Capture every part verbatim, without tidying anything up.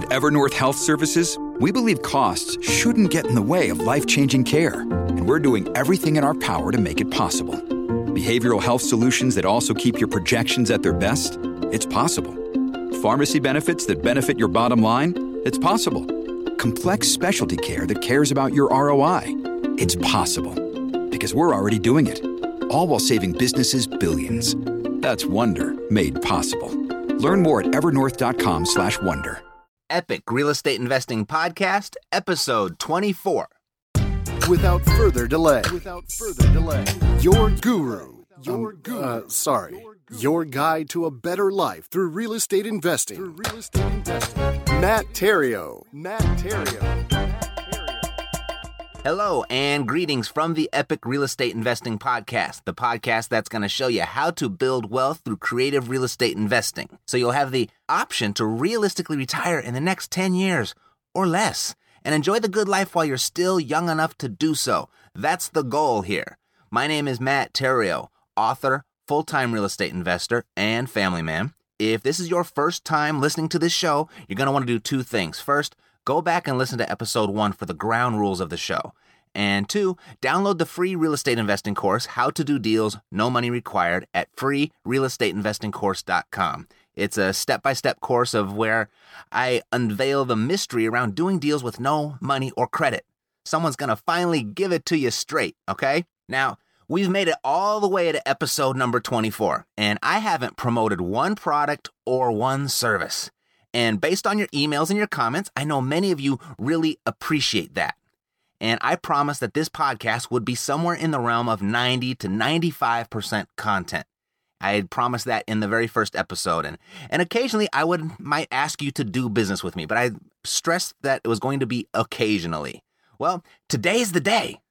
At Evernorth Health Services, we believe costs shouldn't get in the way of life-changing care, and we're doing everything in our power to make it possible. Behavioral health solutions that also keep your projections at their best? It's possible. Pharmacy benefits that benefit your bottom line? It's possible. Complex specialty care that cares about your R O I? It's possible. Because we're already doing it. All while saving businesses billions. That's Wonder made possible. Learn more at evernorth.com slash wonder. Epic Real Estate Investing Podcast, episode twenty-four. Without further delay, without further delay, your guru, your um, guru, uh, sorry, your guide to a better life through real estate investing, through real estate investing. Matt Theriault, Matt Theriault. Hello and greetings from the Epic Real Estate Investing Podcast, the podcast that's going to show you how to build wealth through creative real estate investing. So you'll have the option to realistically retire in the next ten years or less and enjoy the good life while you're still young enough to do so. That's the goal here. My name is Matt Theriault, author, full-time real estate investor, and family man. If this is your first time listening to this show, you're going to want to do two things. First, go back and listen to episode one for the ground rules of the show. And two, download the free real estate investing course, How to Do Deals, No Money Required, at free real estate investing course dot com. It's a step-by-step course of where I unveil the mystery around doing deals with no money or credit. Someone's going to finally give it to you straight, okay? Now, we've made it all the way to episode number twenty-four, and I haven't promoted one product or one service. And based on your emails and your comments, I know many of you really appreciate that. And I promise that this podcast would be somewhere in the realm of ninety to ninety-five percent content. I had promised that in the very first episode. And, and occasionally I would might ask you to do business with me, but I stressed that it was going to be occasionally. Well, today's the day.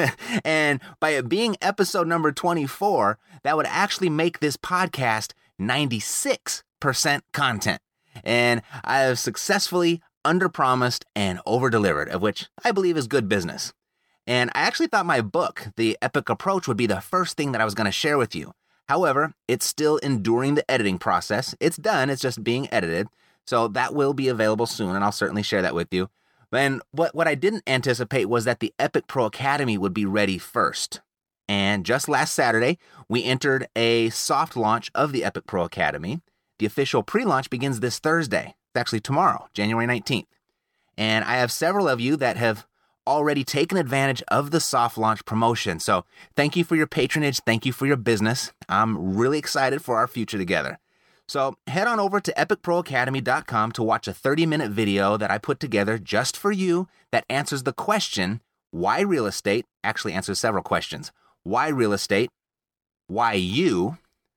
And by it being episode number twenty-four, that would actually make this podcast ninety-six percent content. And I have successfully underpromised and overdelivered, of which I believe is good business. And I actually thought my book, The Epic Approach, would be the first thing that I was going to share with you. However, it's still enduring the editing process. It's done. It's just being edited. So that will be available soon, and I'll certainly share that with you. And what, what I didn't anticipate was that the Epic Pro Academy would be ready first. And just last Saturday, we entered a soft launch of the Epic Pro Academy. The official pre-launch begins this Thursday. It's actually tomorrow, January nineteenth. And I have several of you that have already taken advantage of the soft launch promotion. So thank you for your patronage. Thank you for your business. I'm really excited for our future together. So head on over to epic pro academy dot com to watch a thirty-minute video that I put together just for you that answers the question, why real estate? Actually answers several questions. Why real estate? Why you?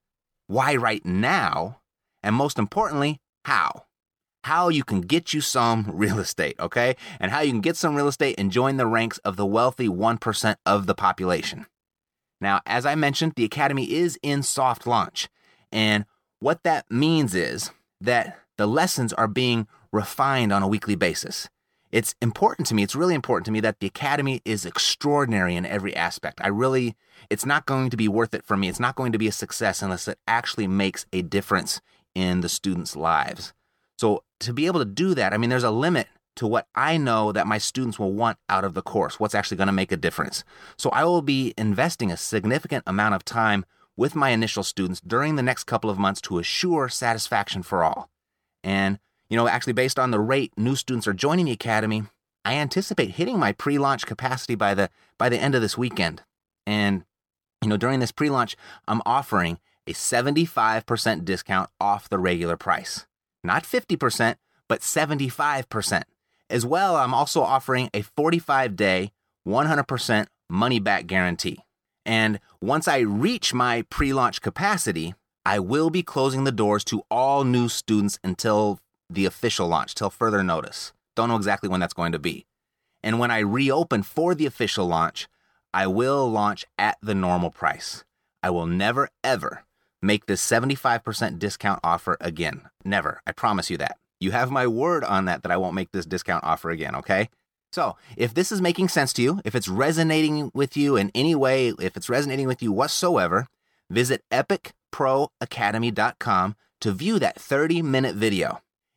Why right now? And most importantly, how? How you can get you some real estate, okay? And how you can get some real estate and join the ranks of the wealthy one percent of the population. Now, as I mentioned, the Academy is in soft launch. And what that means is that the lessons are being refined on a weekly basis. It's important to me, it's really important to me that the Academy is extraordinary in every aspect. I really, it's not going to be worth it for me. It's not going to be a success unless it actually makes a difference in the students' lives. So to be able to do that, I mean, there's a limit to what I know that my students will want out of the course, what's actually going to make a difference. So I will be investing a significant amount of time with my initial students during the next couple of months to assure satisfaction for all. And, you know, actually based on the rate new students are joining the Academy, I anticipate hitting my pre-launch capacity by the by the end of this weekend. And, you know, during this pre-launch, I'm offering a seventy-five percent discount off the regular price. Not fifty percent, but seventy-five percent. As well, I'm also offering a forty-five day, one hundred percent money-back guarantee. And once I reach my pre-launch capacity, I will be closing the doors to all new students until the official launch, till further notice. Don't know exactly when that's going to be. And when I reopen for the official launch, I will launch at the normal price. I will never, ever make this seventy-five percent discount offer again. Never. I promise you that. You have my word on that, that I won't make this discount offer again, okay? So if this is making sense to you, if it's resonating with you in any way, if it's resonating with you whatsoever, visit epic pro academy dot com to view that thirty minute video.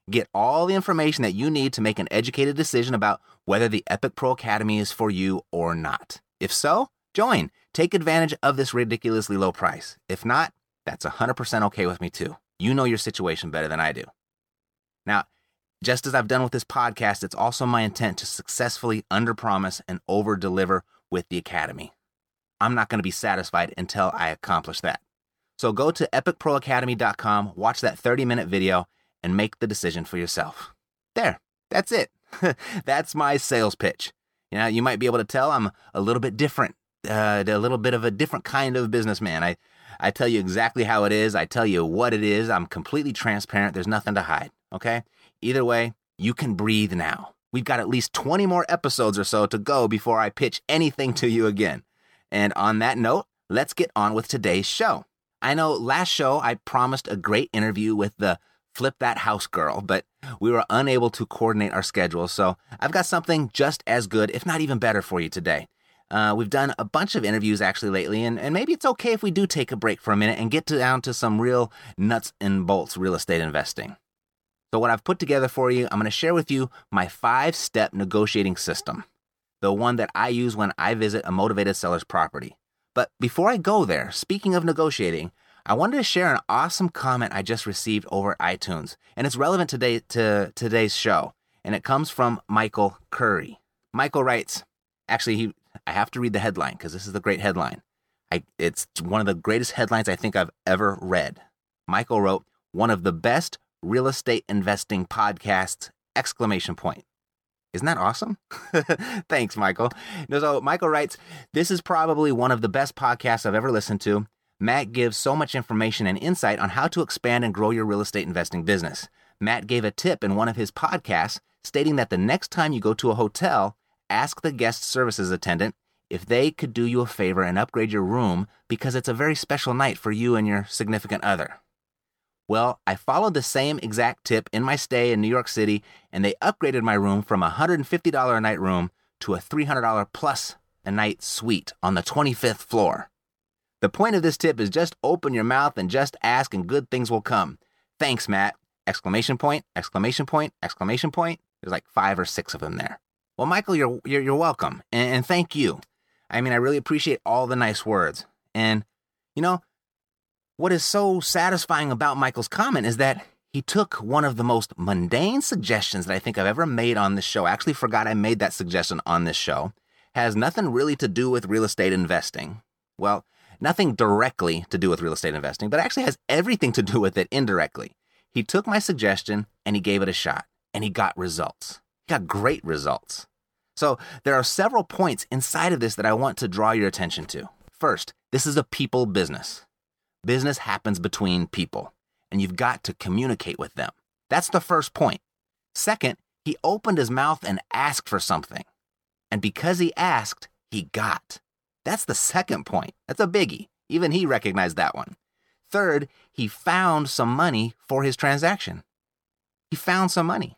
Get all the information that you need to make an educated decision about whether the Epic Pro Academy is for you or not. If so, join. Take advantage of this ridiculously low price. If not, that's one hundred percent okay with me too. You know your situation better than I do. Now, just as I've done with this podcast, it's also my intent to successfully underpromise and overdeliver with the Academy. I'm not going to be satisfied until I accomplish that. So go to epic pro academy dot com, watch that thirty-minute video, and make the decision for yourself. There, that's it. That's my sales pitch. You know, you might be able to tell I'm a little bit different, uh, a little bit of a different kind of businessman. I, I tell you exactly how it is. I tell you what it is. I'm completely transparent. There's nothing to hide, okay? Either way, you can breathe now. We've got at least twenty more episodes or so to go before I pitch anything to you again. And on that note, let's get on with today's show. I know last show I promised a great interview with the Flip That House girl, but we were unable to coordinate our schedules, so I've got something just as good, if not even better for you today. Uh, we've done a bunch of interviews actually lately, and, and maybe it's okay if we do take a break for a minute and get to, down to some real nuts and bolts real estate investing. So what I've put together for you, I'm going to share with you my five-step negotiating system, the one that I use when I visit a motivated seller's property. But before I go there, speaking of negotiating, I wanted to share an awesome comment I just received over at iTunes, and it's relevant today to today's show, and it comes from Michael Curry. Michael writes, actually, he, I have to read the headline because this is the great headline. I, it's one of the greatest headlines I think I've ever read. Michael wrote, "One of the best real estate investing podcasts, exclamation point." Isn't that awesome? Thanks, Michael. So Michael writes, "This is probably one of the best podcasts I've ever listened to. Matt gives so much information and insight on how to expand and grow your real estate investing business. Matt gave a tip in one of his podcasts stating that the next time you go to a hotel, ask the guest services attendant if they could do you a favor and upgrade your room because it's a very special night for you and your significant other. Well, I followed the same exact tip in my stay in New York City, and they upgraded my room from a one hundred fifty dollars a night room to a three hundred dollars plus a night suite on the twenty-fifth floor. The point of this tip is just open your mouth and just ask and good things will come. Thanks, Matt. Exclamation point, exclamation point, exclamation point. There's like five or six of them there. Well, Michael, you're you're, you're welcome, and, and thank you. I mean, I really appreciate all the nice words. And, you know, what is so satisfying about Michael's comment is that he took one of the most mundane suggestions that I think I've ever made on this show. I actually forgot I made that suggestion on this show. Has nothing really to do with real estate investing. Well, nothing directly to do with real estate investing, but actually has everything to do with it indirectly. He took my suggestion and he gave it a shot, and he got results. He got great results. So there are several points inside of this that I want to draw your attention to. First, this is a people business. Business happens between people, and you've got to communicate with them. That's the first point. Second, he opened his mouth and asked for something. And because he asked, he got. That's the second point. That's a biggie. Even he recognized that one. Third, he found some money for his transaction. He found some money.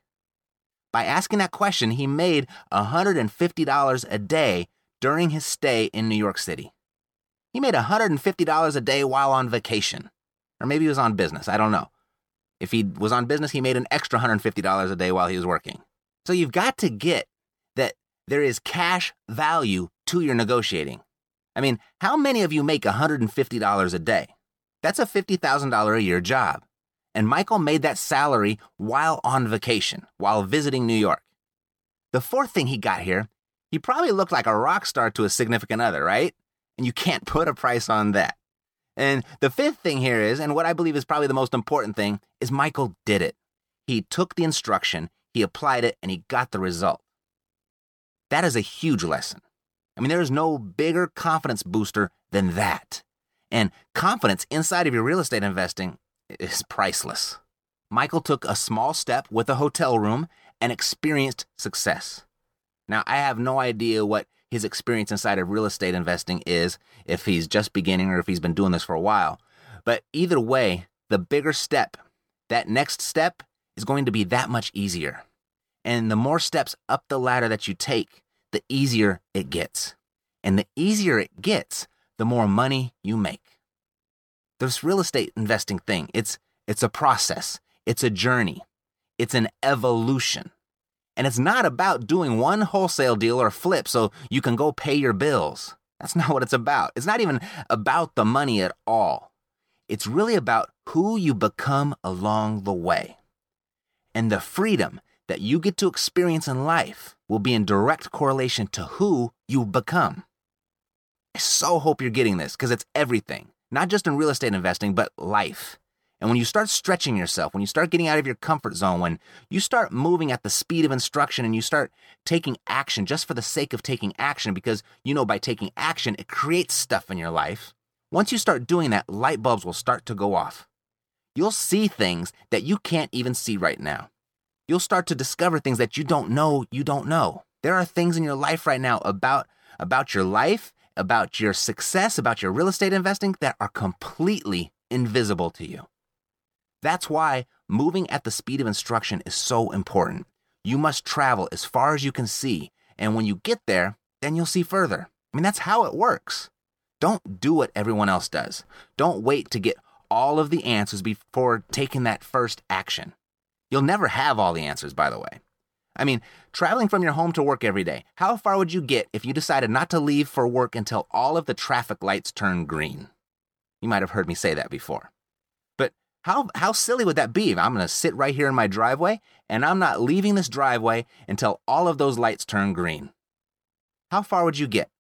By asking that question, he made one hundred fifty dollars a day during his stay in New York City. He made one hundred fifty dollars a day while on vacation. Or maybe he was on business. I don't know. If he was on business, he made an extra one hundred fifty dollars a day while he was working. So you've got to get that there is cash value to your negotiating. I mean, how many of you make one hundred fifty dollars a day? That's a fifty thousand dollars a year job. And Michael made that salary while on vacation, while visiting New York. The fourth thing he got here, he probably looked like a rock star to a significant other, right? And you can't put a price on that. And the fifth thing here is, and what I believe is probably the most important thing, is Michael did it. He took the instruction, he applied it, and he got the result. That is a huge lesson. I mean, there is no bigger confidence booster than that. And confidence inside of your real estate investing is priceless. Michael took a small step with a hotel room and experienced success. Now, I have no idea what his experience inside of real estate investing is, if he's just beginning or if he's been doing this for a while. But either way, the bigger step, that next step, is going to be that much easier. And the more steps up the ladder that you take, the easier it gets. And the easier it gets, the more money you make. This real estate investing thing, it's it's a process. It's a journey. It's an evolution. And it's not about doing one wholesale deal or flip so you can go pay your bills. That's not what it's about. It's not even about the money at all. It's really about who you become along the way. And the freedom that you get to experience in life will be in direct correlation to who you become. I so hope you're getting this because it's everything, not just in real estate investing, but life. And when you start stretching yourself, when you start getting out of your comfort zone, when you start moving at the speed of instruction and you start taking action just for the sake of taking action, because you know by taking action, it creates stuff in your life. Once you start doing that, light bulbs will start to go off. You'll see things that you can't even see right now. You'll start to discover things that you don't know you don't know. There are things in your life right now about, about your life, about your success, about your real estate investing that are completely invisible to you. That's why moving at the speed of instruction is so important. You must travel as far as you can see, and when you get there, then you'll see further. I mean, that's how it works. Don't do what everyone else does. Don't wait to get all of the answers before taking that first action. You'll never have all the answers, by the way. I mean, traveling from your home to work every day, how far would you get if you decided not to leave for work until all of the traffic lights turn green? You might have heard me say that before. But how how silly would that be if I'm going to sit right here in my driveway and I'm not leaving this driveway until all of those lights turn green? How far would you get?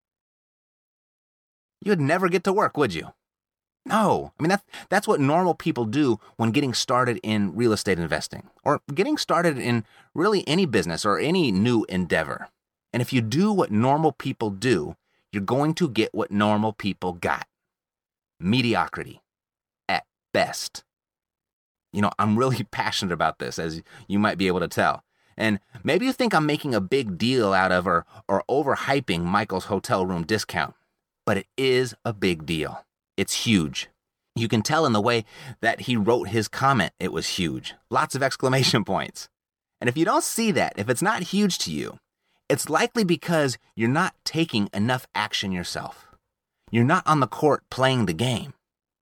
You'd never get to work, would you? No. I mean, that's, that's what normal people do when getting started in real estate investing or getting started in really any business or any new endeavor. And if you do what normal people do, you're going to get what normal people got. Mediocrity at best. You know, I'm really passionate about this, as you might be able to tell. And maybe you think I'm making a big deal out of or, or overhyping Michael's hotel room discount, but it is a big deal. It's huge. You can tell in the way that he wrote his comment, it was huge. Lots of exclamation points. And if you don't see that, if it's not huge to you, it's likely because you're not taking enough action yourself. You're not on the court playing the game.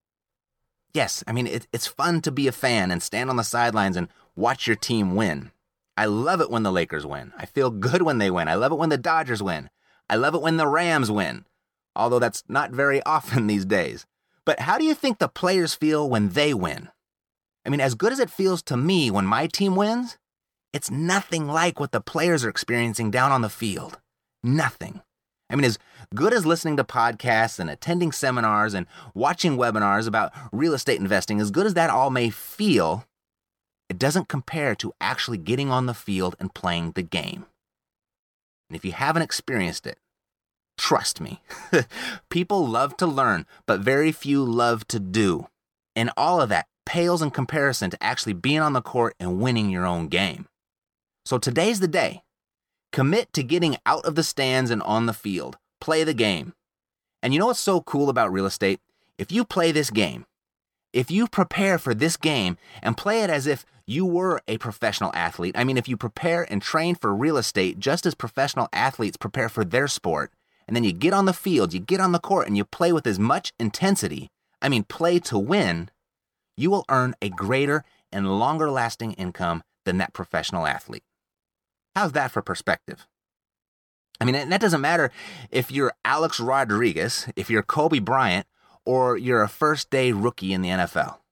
Yes, I mean, it, it's fun to be a fan and stand on the sidelines and watch your team win. I love it when the Lakers win. I feel good when they win. I love it when the Dodgers win. I love it when the Rams win. Although that's not very often these days. But how do you think the players feel when they win? I mean, as good as it feels to me when my team wins, it's nothing like what the players are experiencing down on the field. Nothing. I mean, as good as listening to podcasts and attending seminars and watching webinars about real estate investing, as good as that all may feel, it doesn't compare to actually getting on the field and playing the game. And if you haven't experienced it, trust me, people love to learn, but very few love to do. And all of that pales in comparison to actually being on the court and winning your own game. So today's the day. Commit to getting out of the stands and on the field. Play the game. And you know what's so cool about real estate? If you play this game, if you prepare for this game and play it as if you were a professional athlete, I mean, if you prepare and train for real estate just as professional athletes prepare for their sport, and then you get on the field, you get on the court, and you play with as much intensity, I mean, play to win, you will earn a greater and longer lasting income than that professional athlete. How's that for perspective? I mean, that doesn't matter if you're Alex Rodriguez, if you're Kobe Bryant, or you're a first day rookie in the N F L.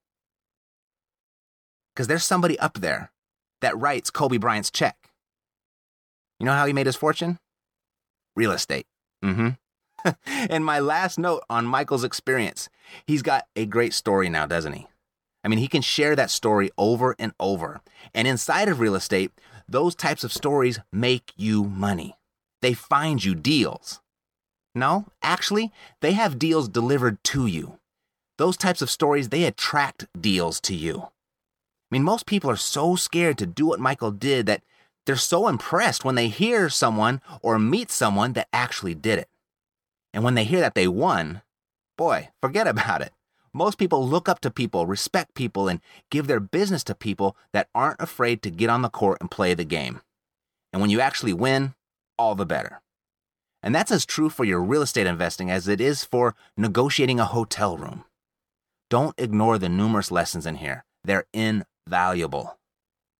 Because there's somebody up there that writes Kobe Bryant's check. You know how he made his fortune? Real estate. Mm-hmm. And my last note on Michael's experience, he's got a great story now, doesn't he? I mean, he can share that story over and over. And inside of real estate, those types of stories make you money. They find you deals. No, actually, they have deals delivered to you. Those types of stories, they attract deals to you. I mean, most people are so scared to do what Michael did that they're so impressed when they hear someone or meet someone that actually did it. And when they hear that they won, boy, forget about it. Most people look up to people, respect people, and give their business to people that aren't afraid to get on the court and play the game. And when you actually win, all the better. And that's as true for your real estate investing as it is for negotiating a hotel room. Don't ignore the numerous lessons in here. They're invaluable.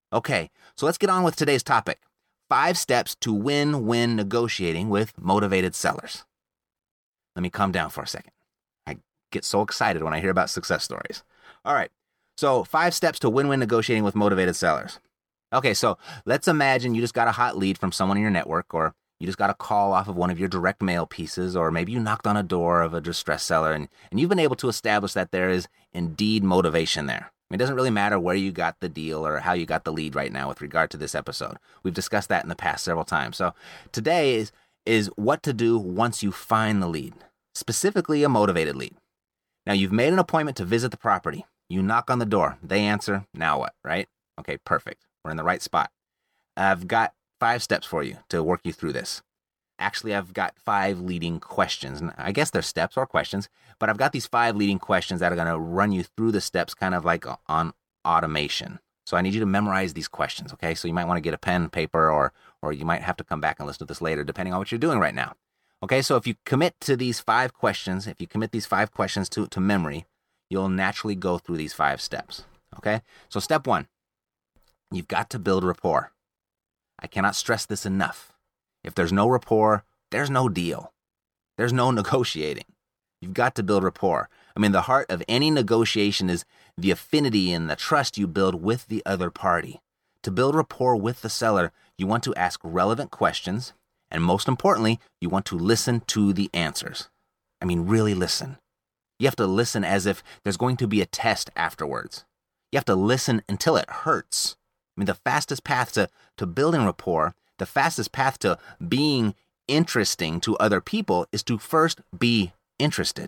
Okay, so let's get on with today's topic. Five steps to win when negotiating with motivated sellers. Let me calm down for a second. I get so excited when I hear about success stories. All right, so five steps to win when negotiating with motivated sellers. Okay, so let's imagine you just got a hot lead from someone in your network, or you just got a call off of one of your direct mail pieces, or maybe you knocked on a door of a distressed seller, and, and you've been able to establish that there is indeed motivation there. It doesn't really matter where you got the deal or how you got the lead right now with regard to this episode. We've discussed that in the past several times. So today is, is what to do once you find the lead, specifically a motivated lead. Now, you've made an appointment to visit the property. You knock on the door. They answer. Now what, right? Okay, perfect. We're in the right spot. I've got five steps for you to work you through this. Actually, I've got five leading questions. And I guess they're steps or questions, but I've got these five leading questions that are going to run you through the steps kind of like on automation. So I need you to memorize these questions, okay? So you might want to get a pen, paper, or or you might have to come back and listen to this later, depending on what you're doing right now. Okay, so if you commit to these five questions, if you commit these five questions to, to memory, you'll naturally go through these five steps, okay? So step one, you've got to build rapport. I cannot stress this enough. If there's no rapport, there's no deal. There's no negotiating. You've got to build rapport. I mean, the heart of any negotiation is the affinity and the trust you build with the other party. To build rapport with the seller, you want to ask relevant questions, and most importantly, you want to listen to the answers. I mean, really listen. You have to listen as if there's going to be a test afterwards. You have to listen until it hurts. I mean, the fastest path to, to building rapport, the fastest path to being interesting to other people is to first be interested.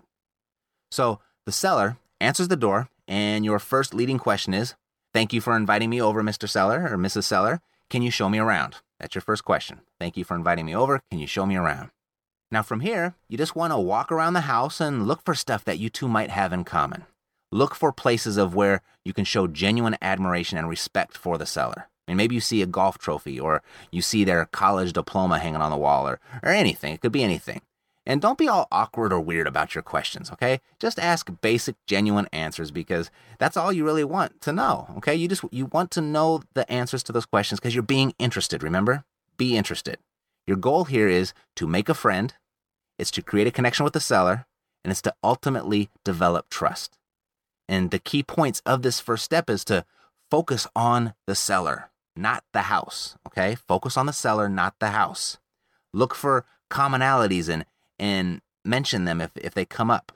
So the seller answers the door, and your first leading question is, thank you for inviting me over, Mister Seller or Missus Seller. Can you show me around? That's your first question. Thank you for inviting me over. Can you show me around? Now from here, you just want to walk around the house and look for stuff that you two might have in common. Look for places of where you can show genuine admiration and respect for the seller. I mean, maybe you see a golf trophy, or you see their college diploma hanging on the wall, or, or anything. It could be anything. And don't be all awkward or weird about your questions, okay? Just ask basic, genuine answers, because that's all you really want to know, okay? You just you want to know the answers to those questions because you're being interested, remember? Be interested. Your goal here is to make a friend, it's to create a connection with the seller, and it's to ultimately develop trust. And the key points of this first step is to focus on the seller, not the house, okay? Focus on the seller, not the house. Look for commonalities and and mention them if, if they come up.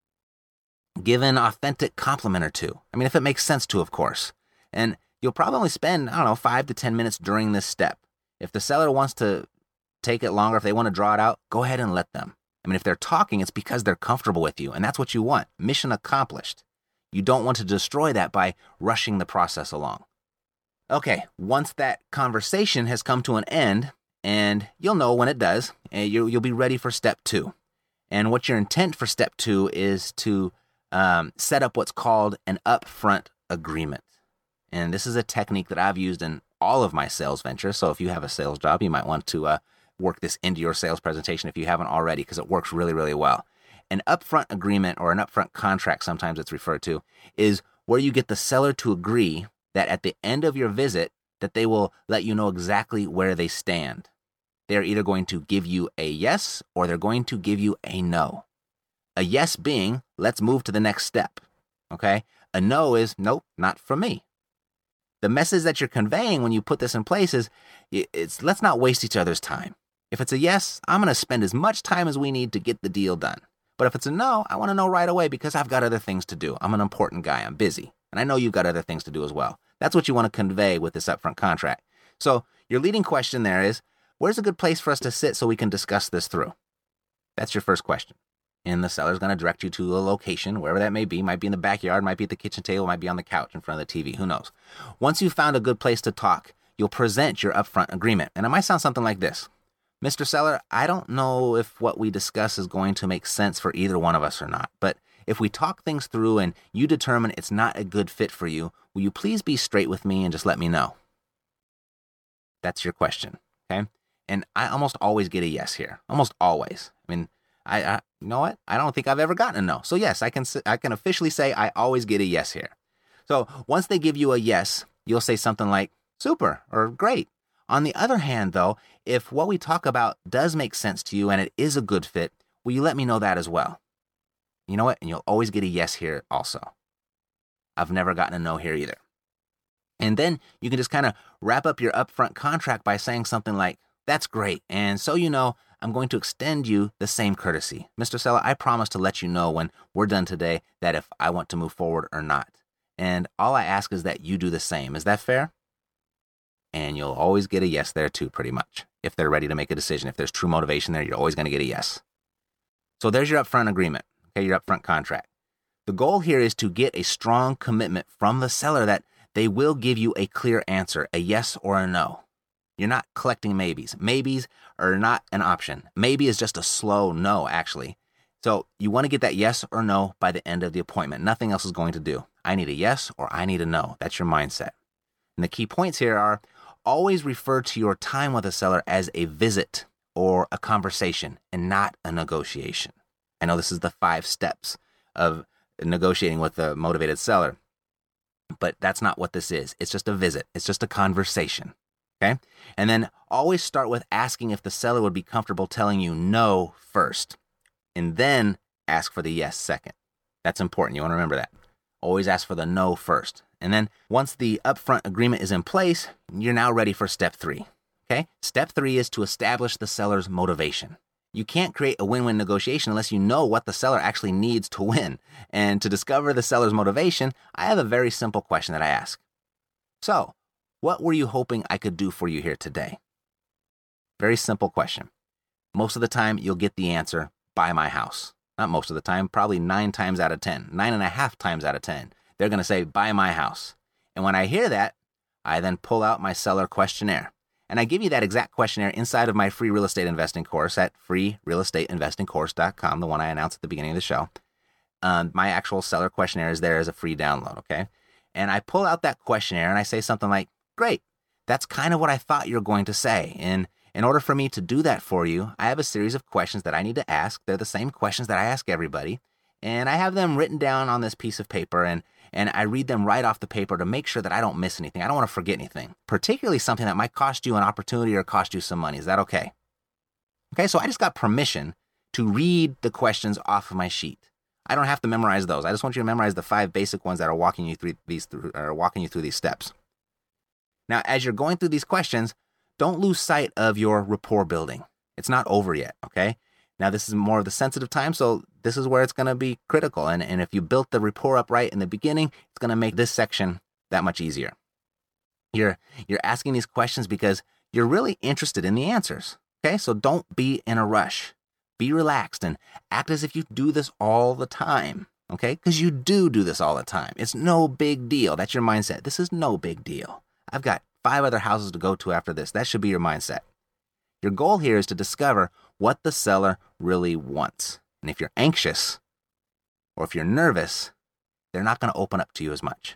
Give an authentic compliment or two. I mean, if it makes sense to, of course. And you'll probably spend, I don't know, five to ten minutes during this step. If the seller wants to take it longer, if they want to draw it out, go ahead and let them. I mean, if they're talking, it's because they're comfortable with you, and that's what you want. Mission accomplished. You don't want to destroy that by rushing the process along. Okay, once that conversation has come to an end, and you'll know when it does, and you'll, you'll be ready for step two. And what your intent for step two is to um, set up what's called an upfront agreement. And this is a technique that I've used in all of my sales ventures. So if you have a sales job, you might want to uh, work this into your sales presentation if you haven't already, because it works really, really well. An upfront agreement, or an upfront contract, sometimes it's referred to, is where you get the seller to agree that at the end of your visit, that they will let you know exactly where they stand. They're either going to give you a yes, or they're going to give you a no. A yes being, let's move to the next step, okay? A no is, nope, not for me. The message that you're conveying when you put this in place is, it's let's not waste each other's time. If it's a yes, I'm going to spend as much time as we need to get the deal done. But if it's a no, I want to know right away because I've got other things to do. I'm an important guy. I'm busy. And I know you've got other things to do as well. That's what you want to convey with this upfront contract. So your leading question there is, where's a good place for us to sit so we can discuss this through? That's your first question. And the seller's going to direct you to a location, wherever that may be. Might be in the backyard, might be at the kitchen table, might be on the couch in front of the T V. Who knows? Once you've found a good place to talk, you'll present your upfront agreement. And it might sound something like this. Mister Seller, I don't know if what we discuss is going to make sense for either one of us or not, but if we talk things through and you determine it's not a good fit for you, will you please be straight with me and just let me know? That's your question, okay? And I almost always get a yes here. Almost always. I mean, I, I you know what? I don't think I've ever gotten a no. So yes, I can I can officially say I always get a yes here. So once they give you a yes, you'll say something like, super or great. On the other hand, though, if what we talk about does make sense to you and it is a good fit, will you let me know that as well? You know what? And you'll always get a yes here also. I've never gotten a no here either. And then you can just kind of wrap up your upfront contract by saying something like, that's great. And so you know, I'm going to extend you the same courtesy. Mister Seller, I promise to let you know when we're done today that if I want to move forward or not. And all I ask is that you do the same. Is that fair? And you'll always get a yes there too, pretty much. If they're ready to make a decision, if there's true motivation there, you're always going to get a yes. So there's your upfront agreement, okay, your upfront contract. The goal here is to get a strong commitment from the seller that they will give you a clear answer, a yes or a no. You're not collecting maybes. Maybes are not an option. Maybe is just a slow no, actually. So you want to get that yes or no by the end of the appointment. Nothing else is going to do. I need a yes or I need a no. That's your mindset. And the key points here are always refer to your time with a seller as a visit or a conversation and not a negotiation. I know this is the five steps of negotiating with a motivated seller, but that's not what this is. It's just a visit. It's just a conversation. Okay? And then always start with asking if the seller would be comfortable telling you no first, and then ask for the yes second. That's important. You want to remember that. Always ask for the no first. And then once the upfront agreement is in place, you're now ready for step three. Okay? Step three is to establish the seller's motivation. You can't create a win-win negotiation unless you know what the seller actually needs to win. And to discover the seller's motivation, I have a very simple question that I ask. So, what were you hoping I could do for you here today? Very simple question. Most of the time, you'll get the answer, buy my house. Not most of the time, probably nine times out of ten, nine and a half times out of ten. They're going to say, buy my house. And when I hear that, I then pull out my seller questionnaire. And I give you that exact questionnaire inside of my free real estate investing course at free real estate investing course dot com, the one I announced at the beginning of the show. Um, my actual seller questionnaire is there as a free download, okay? And I pull out that questionnaire and I say something like, great, that's kind of what I thought you were going to say. And in order for me to do that for you, I have a series of questions that I need to ask. They're the same questions that I ask everybody. And I have them written down on this piece of paper, and and I read them right off the paper to make sure that I don't miss anything. I don't want to forget anything, particularly something that might cost you an opportunity or cost you some money. Is that okay? Okay, so I just got permission to read the questions off of my sheet. I don't have to memorize those. I just want you to memorize the five basic ones that are walking you through these through, are walking you through these steps. Now, as you're going through these questions, don't lose sight of your rapport building. It's not over yet, okay? Now, this is more of the sensitive time, so this is where it's going to be critical. And, and if you built the rapport up right in the beginning, it's going to make this section that much easier. You're, you're asking these questions because you're really interested in the answers, okay? So don't be in a rush. Be relaxed and act as if you do this all the time, okay? Because you do do this all the time. It's no big deal. That's your mindset. This is no big deal. I've got five other houses to go to after this. That should be your mindset. Your goal here is to discover what the seller really wants. And if you're anxious or if you're nervous, they're not going to open up to you as much.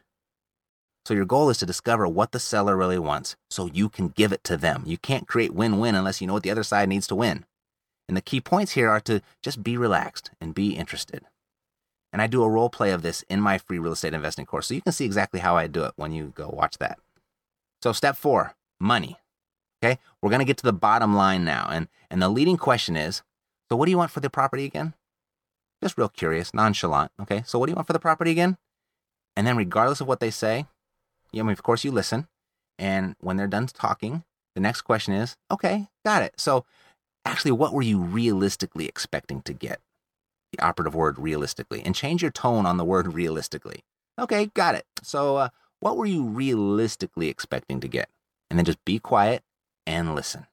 So your goal is to discover what the seller really wants so you can give it to them. You can't create win-win unless you know what the other side needs to win. And the key points here are to just be relaxed and be interested. And I do a role play of this in my free real estate investing course, so you can see exactly how I do it when you go watch that. So step four, money. Okay, we're going to get to the bottom line now. And, and the leading question is, so what do you want for the property again? Just real curious, nonchalant. Okay, so what do you want for the property again? And then regardless of what they say, you know, I mean, of course you listen. And when they're done talking, the next question is, okay, got it. So actually, what were you realistically expecting to get? The operative word, realistically. And change your tone on the word realistically. Okay, got it. So uh, what were you realistically expecting to get? And then just be quiet and listen.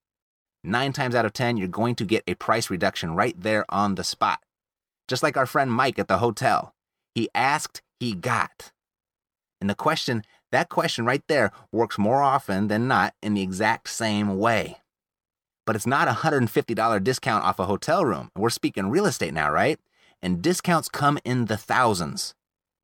Nine times out of ten, you're going to get a price reduction right there on the spot. Just like our friend Mike at the hotel. He asked, he got. And the question, that question right there works more often than not in the exact same way. But it's not a one hundred fifty dollars discount off a hotel room. We're speaking real estate now, right? And discounts come in the thousands.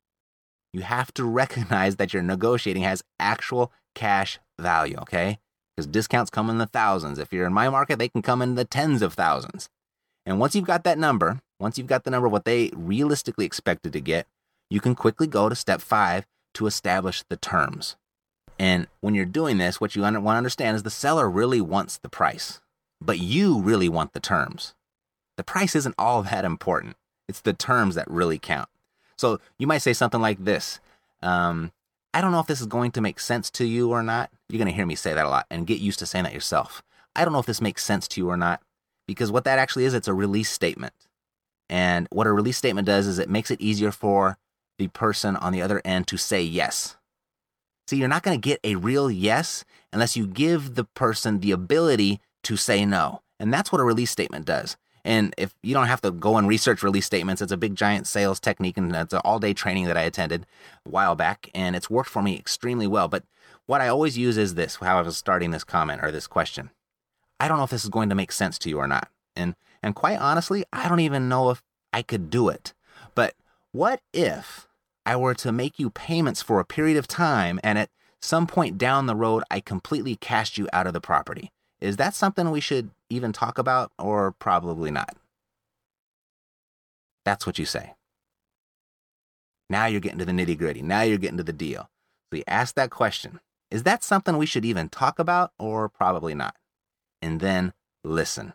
You have to recognize that your negotiating has actual cash value, okay? Because discounts come in the thousands. If you're in my market, they can come in the tens of thousands. And once you've got that number, once you've got the number of what they realistically expected to get, you can quickly go to step five to establish the terms. And when you're doing this, what you want to understand is the seller really wants the price, but you really want the terms. The price isn't all that important. It's the terms that really count. So you might say something like this. Um, I don't know if this is going to make sense to you or not. You're going to hear me say that a lot, and get used to saying that yourself. I don't know if this makes sense to you or not, because what that actually is, it's a release statement. And what a release statement does is it makes it easier for the person on the other end to say yes. See, you're not going to get a real yes unless you give the person the ability to say no. And that's what a release statement does. And if you don't have to go and research release statements, it's a big giant sales technique, and it's an all-day training that I attended a while back, and it's worked for me extremely well. But what I always use is this, how I was starting this comment or this question. I don't know if this is going to make sense to you or not. And and quite honestly, I don't even know if I could do it. But what if I were to make you payments for a period of time, and at some point down the road, I completely cashed you out of the property? Is that something we should even talk about, or probably not? That's what you say. Now you're getting to the nitty gritty. Now you're getting to the deal. So you ask that question. Is that something we should even talk about, or probably not? And then listen.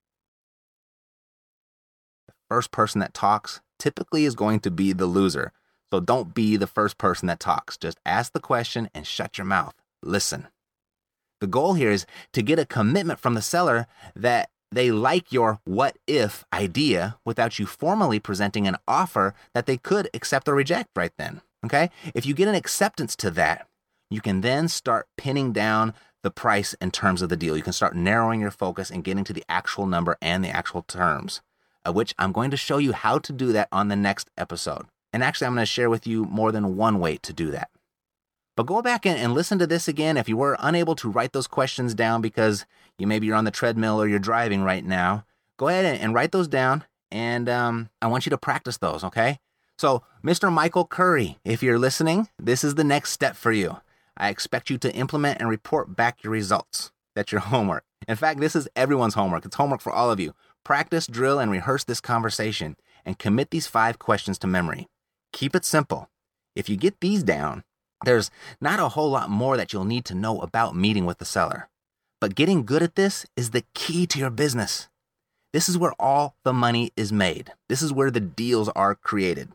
The first person that talks typically is going to be the loser. So don't be the first person that talks. Just ask the question and shut your mouth. Listen. The goal here is to get a commitment from the seller that they like your what if idea without you formally presenting an offer that they could accept or reject right then. Okay? If you get an acceptance to that, you can then start pinning down the price in terms of the deal. You can start narrowing your focus and getting to the actual number and the actual terms, of which I'm going to show you how to do that on the next episode. And actually, I'm going to share with you more than one way to do that. But go back in and listen to this again. If you were unable to write those questions down because you maybe you're on the treadmill or you're driving right now, go ahead and write those down. And um, I want you to practice those, okay? So, Mister Michael Curry, if you're listening, this is the next step for you. I expect you to implement and report back your results. That's your homework. In fact, this is everyone's homework. It's homework for all of you. Practice, drill, and rehearse this conversation and commit these five questions to memory. Keep it simple. If you get these down, there's not a whole lot more that you'll need to know about meeting with the seller. But getting good at this is the key to your business. This is where all the money is made. This is where the deals are created.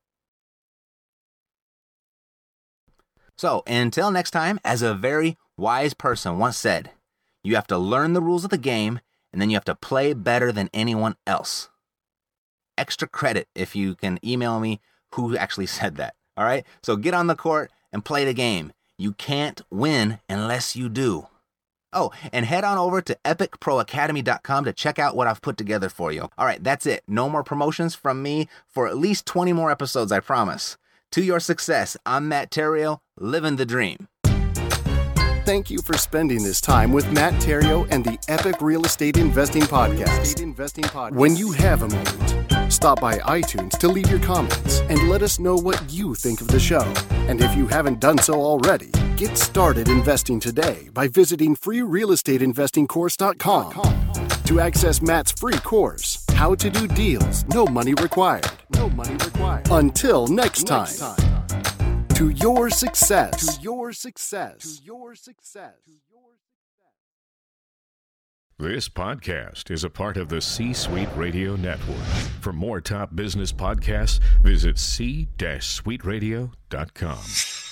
So, until next time, as a very wise person once said, you have to learn the rules of the game, and then you have to play better than anyone else. Extra credit if you can email me who actually said that. All right? So get on the court and play the game. You can't win unless you do. Oh, and head on over to epic pro academy dot com to check out what I've put together for you. All right, that's it. No more promotions from me for at least twenty more episodes, I promise. To your success, I'm Matt Theriault, living the dream. Thank you for spending this time with Matt Theriault and the Epic Real Estate Investing Podcast. When you have a moment, stop by iTunes to leave your comments and let us know what you think of the show. And if you haven't done so already, get started investing today by visiting free real estate investing course dot com to access Matt's free course, How to Do Deals, No Money Required. No money required. Until next time. Next time. To your success. To your success. To your success. This podcast is a part of the C-Suite Radio Network. For more top business podcasts, visit c suite radio dot com.